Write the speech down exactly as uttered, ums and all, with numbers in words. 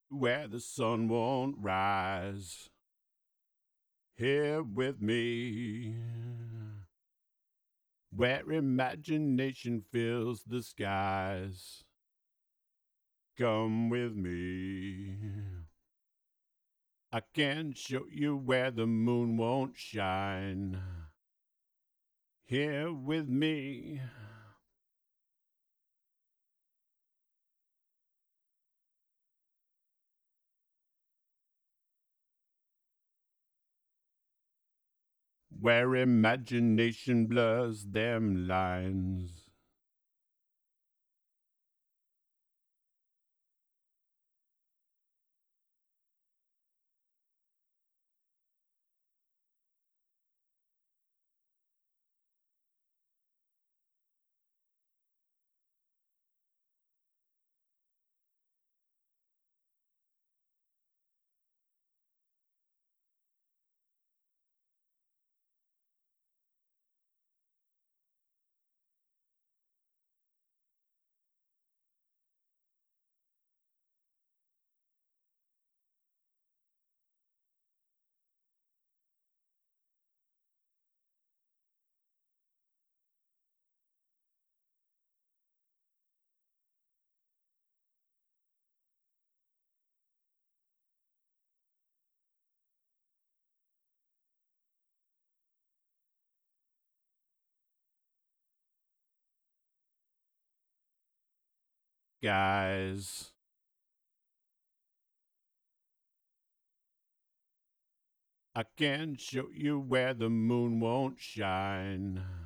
where the sun won't rise. Here with me, where imagination fills the skies. Come with me. I can show you where the moon won't shine. Here with me. Where imagination blurs them lines. Guys, I can show you where the moon won't shine.